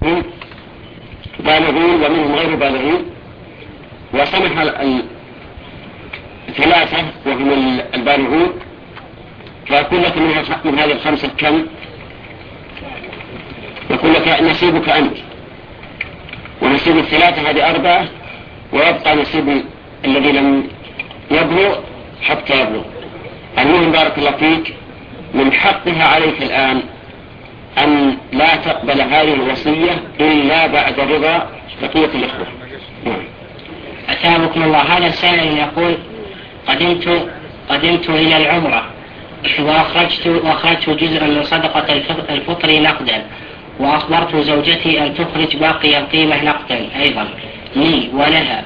بالغين ومنهم غير بالغين، وسمح الثلاثة وهم البالغون، فيكون لك من هذه الخمسة كم؟ يكون لك نصيبك أنت، ونصيب الثلاثة هذه 4، ويبقى نصيب الذي لم يبلغ حتى يبلغ. المهم بارك الله فيك، من حقها عليك الآن أن لا تقبل هذه الوصية إلا بعد رضا بقية الإخوة. أتابكم الله. هذا السائل يقول: قدمت إلى العمرة وأخرجت جزءا من صدقة الفطر نقدا، وأخبرت زوجتي أن تخرج باقي القيمة نقدا أيضا لي ولها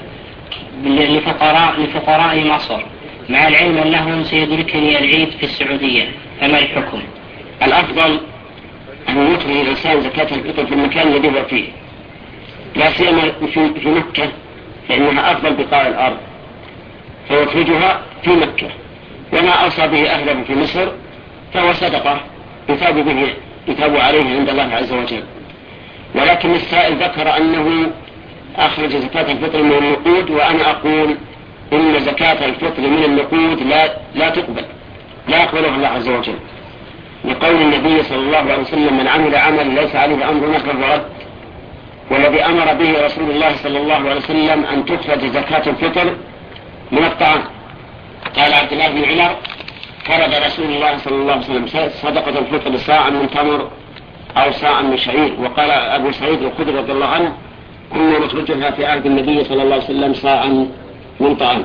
لفقراء مصر، مع العلم أنهم سيدركني العيد في السعودية، فما الحكم؟ الأفضل أن يخرج الإنسان زكاة الفطر في المكان الذي هو فيه، لا سيما في مكة، فإنها أفضل بقاع الأرض، فيخرجها في مكة، وما أوصى به أهله في مصر فهو صدقة يثاب عليه عند الله عز وجل. ولكن السائل ذكر أنه أخرج زكاة الفطر من النقود، وأنا أقول إن زكاة الفطر من النقود لا تقبل، لا يقبلها الله عز وجل، لقول النبي صلى الله عليه وسلم: من عمل عمل ليس عليه أمرنا فهو رد. والذي أمر به رسول الله صلى الله عليه وسلم أن تخرج زكاة الفطر من الطعام. قال عبد الله بن عمر: فرض رسول الله صلى الله عليه وسلم صدقة الفطر صاعا من تمر أو صاعا من شعير. وقال أبو سعيد الخدري رضي الله عنه: كنا نخرجها في عهد النبي صلى الله عليه وسلم صاعا من طعام.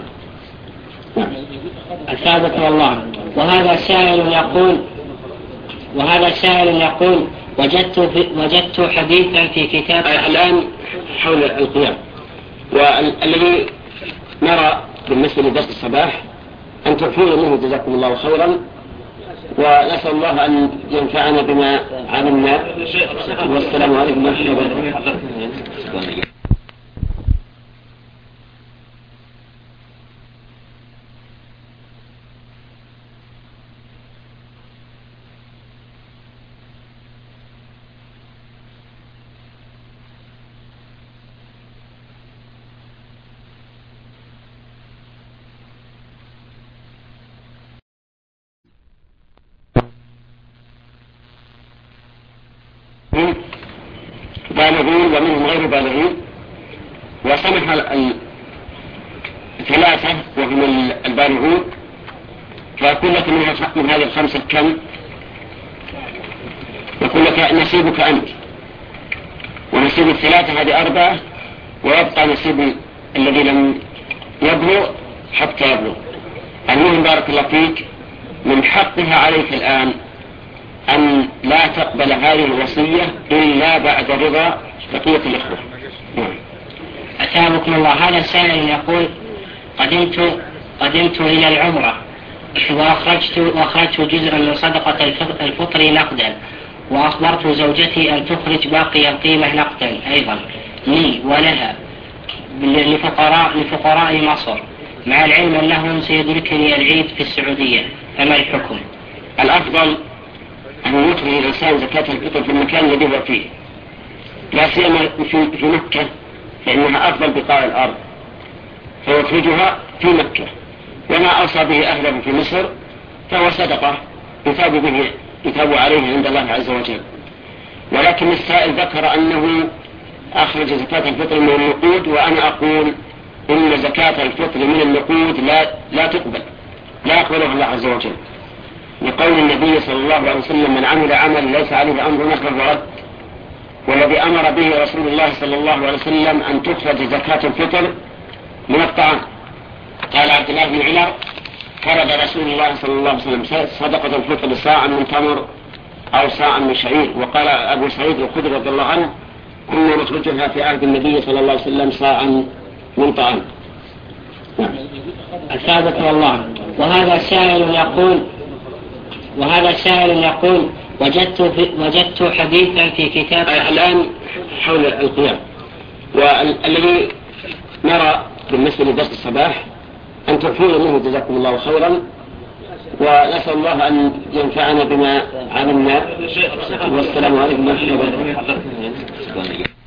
أثابك الله. وهذا سائل يقول: وجدت حديثا في كتاب الآن حول القيام، والذي نرى بالنسبة لدرس الصباح أن ترفعوا منه جزاكم الله خيرا، ونسأل الله أن ينفعنا بما علمنا، والسلام عليكم ورحمة الله وبركاته. بالغين ومنهم غير بالغين، وسمح الثلاثة وهم البالغون، فيكون لك من هذه الخمسة كم؟ يكون لك نصيبك أنت، ونصيب الثلاثة هذه 4، ويبقى نصيب الذي لم يبلغ حتى يبلغ. المهم بارك الله فيك، من حقها عليك الآن أن لا تقبل هذه الوصية إلا بعد رضا بقية الإخوة. أتابكم الله. هذا السائل يقول: قدمت إلى العمرة وأخرجت جزءا من صدقة الفطر نقدا، وأخبرت زوجتي أن تخرج باقي القيمة نقدا أيضا لي ولها لفقراء مصر، مع العلم أنهم سيدركني العيد في السعودية، فما الحكم؟ الأفضل أن يخرج الإنسان زكاة الفطر في المكان الذي هو فيه، لا سيما في مكة، فإنها أفضل بقاع الأرض، فيخرجها في مكة، وما أوصى به أهله في مصر فهو صدقة يثاب عليه عند الله عز وجل. ولكن السائل ذكر أنه أخرج زكاة الفطر من النقود، وأنا أقول إن زكاة الفطر من النقود لا تقبل، لا يقبلها الله عز وجل، لقول النبي صلى الله عليه وسلم: من عمل عمل ليس عليه أمرنا فهو رد. والذي أمر به رسول الله صلى الله عليه وسلم أن تخرج زكاة الفطر من الطعام. قال عبد الله بن عمر: فرض رسول الله صلى الله عليه وسلم صدقة الفطر صاعا من تمر أو صاعا من شعير. وقال أبو سعيد الخدري رضي الله عنه: كنا نخرجها في عهد النبي صلى الله عليه وسلم صاعا من طعام. أثابك الله. وهذا سائل يقول: وجدت حديثا في كتاب الآن حول القيام، والذي نرى بالنسبة لدرس الصباح أن ترفعوا منه جزاكم الله خيرا، ونسأل الله أن ينفعنا بما علمنا. والسلام عليكم ورحمة الله وبركاته.